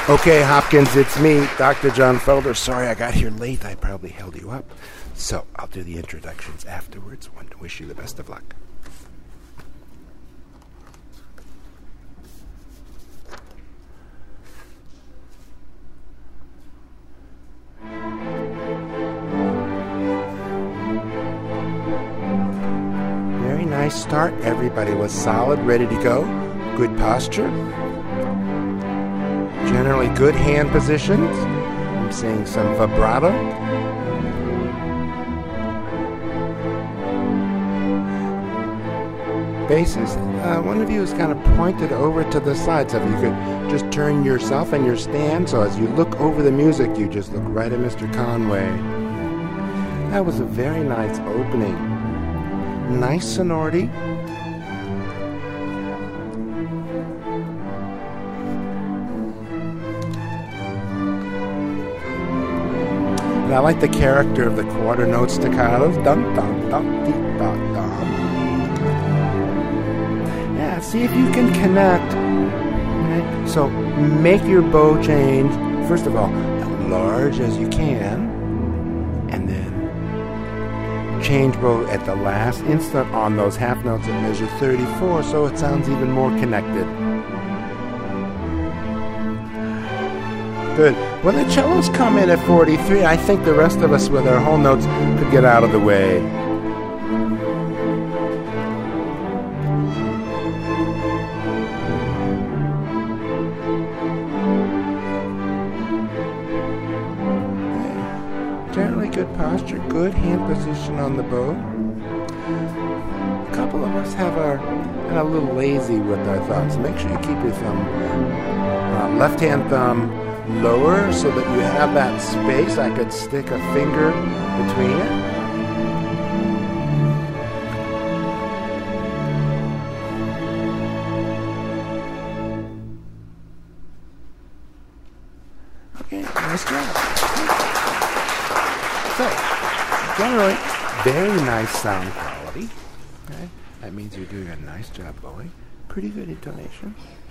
Okay, Hopkins, it's me, Dr. John Felder. Sorry I got here late. I probably held you up. So I'll do the introductions afterwards. Want to wish you the best of luck. Very nice start. Everybody was solid, ready to go. Good posture. Generally good hand positions. I'm seeing some vibrato. Basses. One of you is kind of pointed over to the side, so if you could just turn yourself and your stand, so as you look over the music, you just look right at Mr. Conway. That was a very nice opening. Nice sonority. And I like the character of the quarter note staccatos. Dum dum dum dee da dum. Yeah, see if you can connect. Okay. So make your bow change, first of all, as large as you can, and then change bow at the last instant on those half notes at measure 34, so it sounds even more connected. Good. When the cellos come in at 43, I think the rest of us with our whole notes could get out of the way. Generally good posture, good hand position on the bow. A couple of us have our a little lazy with our thumbs. Make sure you keep your thumb, left hand thumb lower so that you have that space. I could stick a finger between it. Okay, nice job. So, generally, very nice sound quality. Okay? That means you're doing a nice job bowing. Pretty good intonation.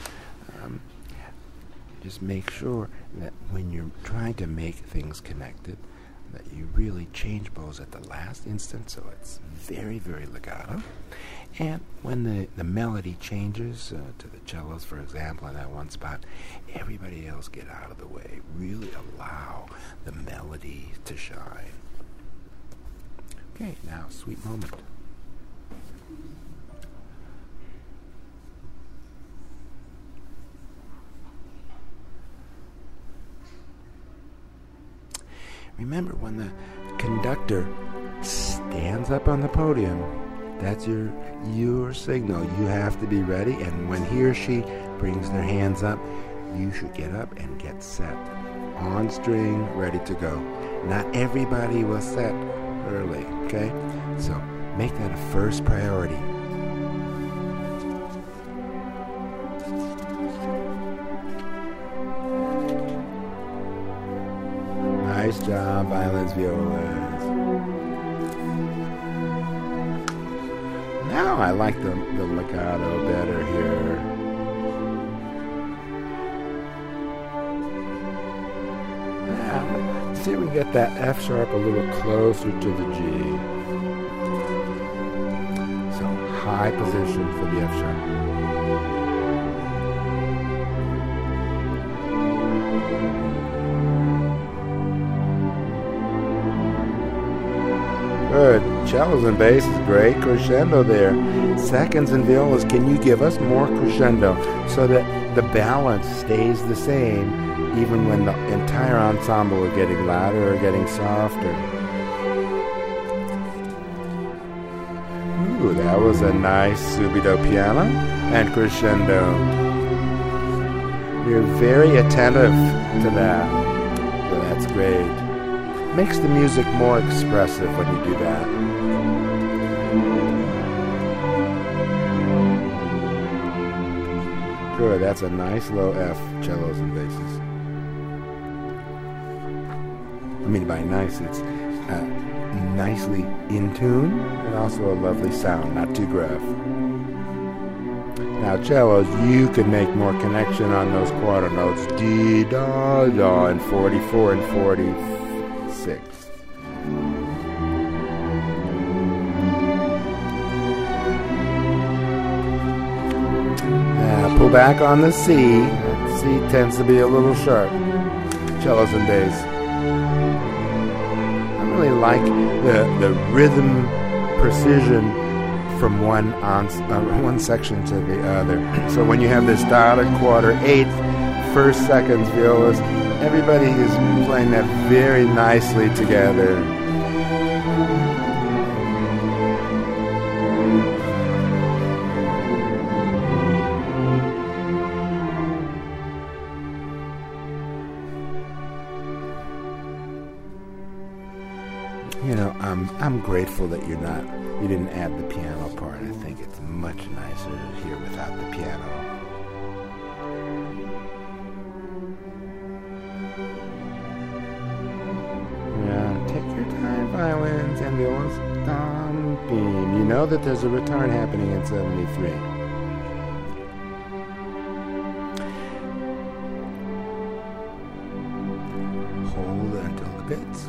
Just make sure that when you're trying to make things connected, that you really change bows at the last instant, so it's very, very legato. And when the melody changes to the cellos, for example, in that one spot, everybody else get out of the way. Really allow the melody to shine. Okay, now sweet moment. Remember, when the conductor stands up on the podium, that's your signal. You have to be ready, and when he or she brings their hands up, you should get up and get set. On string, ready to go. Not everybody will set early, okay? So make that a first priority. Nice job, violins, violas. Now I like the legato better here. Now, let's see if we can get that F sharp a little closer to the G. So high position for the F sharp. Good. Cellos and basses, great crescendo there. Seconds and violas, can you give us more crescendo so that the balance stays the same even when the entire ensemble is getting louder or getting softer? Ooh, that was a nice subito piano and crescendo. You're very attentive to that. So that's great. Makes the music more expressive when you do that. Good, that's a nice low F, cellos and basses. I mean, by nice, it's nicely in tune and also a lovely sound, not too gruff. Now cellos, you can make more connection on those quarter notes. D, da, da, and 44 and 46. Pull back on the C. That C tends to be a little sharp. Cellos and bass. I really like the rhythm precision from one section to the other. So when you have this dotted quarter, eighth, first, seconds, violas, everybody is playing that very nicely together. You know, I'm grateful that you didn't add the piano part. I think it's much nicer to hear without the piano. Yeah, take your time, violins and violas. Thumping. You know that there's a return happening in 73. Hold until the bits.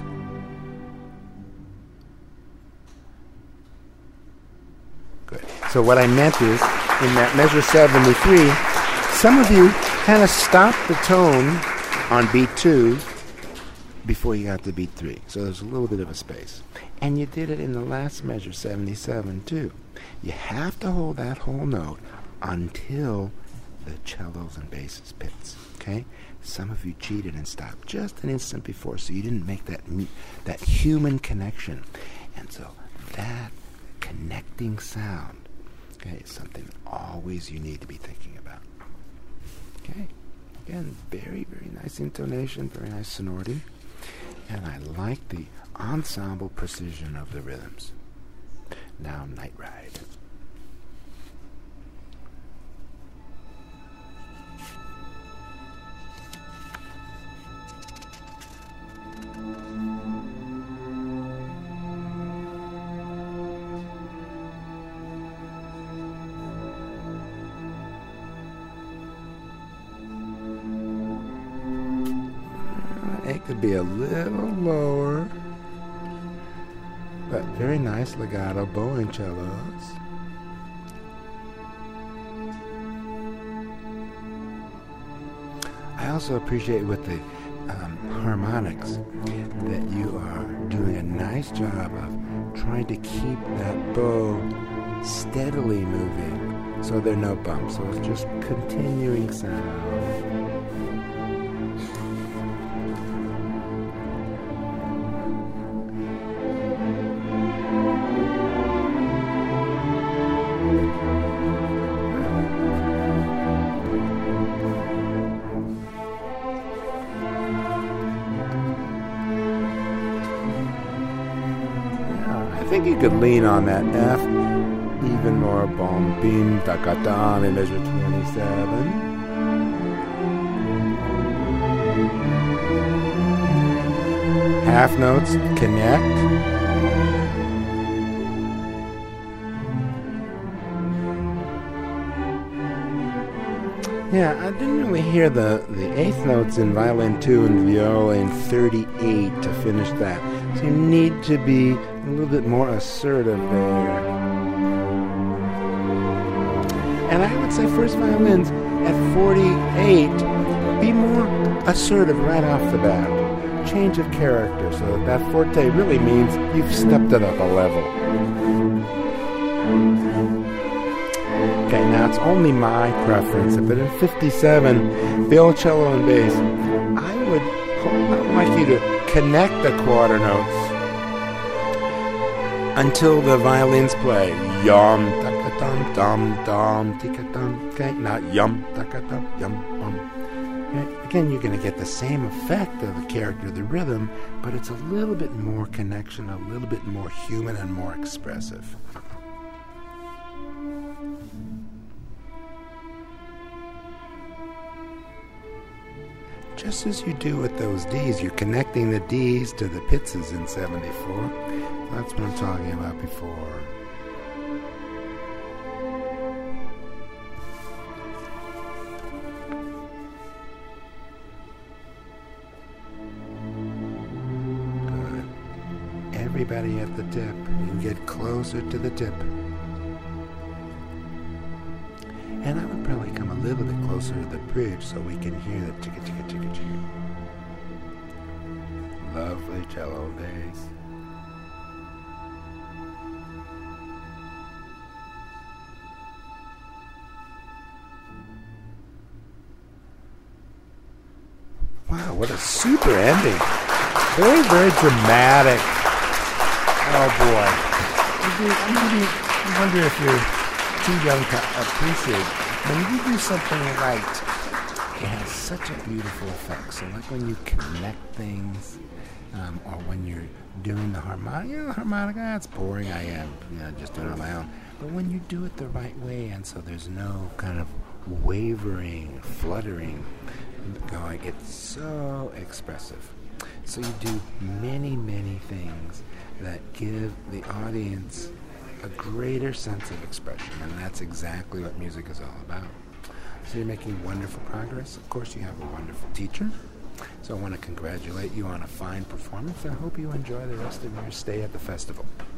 Good. So what I meant is, in that measure 73, some of you kind of stopped the tone on beat 2 before you got to beat 3. So there's a little bit of a space. And you did it in the last measure, 77, too. You have to hold that whole note until the cellos and basses pits. Okay? Some of you cheated and stopped just an instant before, so you didn't make that human connection. And so that connecting sound, okay, is something always you need to be thinking about. Okay, again, very, very nice intonation, very nice sonority, and I like the ensemble precision of the rhythms. Now, Night Ride. It could be a little lower, but very nice legato bowing cellos. I also appreciate with the harmonics that you are doing a nice job of trying to keep that bow steadily moving so there are no bumps, so it's just continuing sound. I think you could lean on that F even more. Bom, bim, takatan in measure 27. Half notes connect. Yeah, I didn't really hear the eighth notes in violin 2 and viola in 38 to finish that. So you need to be a little bit more assertive there. And I would say first violins at 48, be more assertive right off the bat. Change of character, so that forte really means you've stepped it up a level. Okay, now it's only my preference, but in 57, violoncello and bass, I would like you to connect the quarter notes until the violins play yum takatam dum dum tikatam. Okay, not yum takatam yum bum. Okay. Again, you're going to get the same effect of the character, the rhythm, but it's a little bit more connection, a little bit more human and more expressive. Just as you do with those Ds, you're connecting the Ds to the pizzas in 74. That's what I'm talking about before. everybody at the tip. You can get closer to the tip. And I would probably come a little bit closer to the bridge so we can hear the chicka chicka chicka chicka. Lovely cello bass. Wow, what a super ending. Very, very dramatic. Oh boy. I wonder if you're too young to appreciate. When you do something right, it has such a beautiful effect. So like when you connect things, or when you're doing the harmonica, the harmonica, it's boring. I am, just doing it on my own. But when you do it the right way, and so there's no kind of wavering, fluttering going, it's so expressive. So you do many, many things that give the audience a greater sense of expression, and that's exactly what music is all about. So you're making wonderful progress. Of course, you have a wonderful teacher. So I want to congratulate you on a fine performance. I hope you enjoy the rest of your stay at the festival.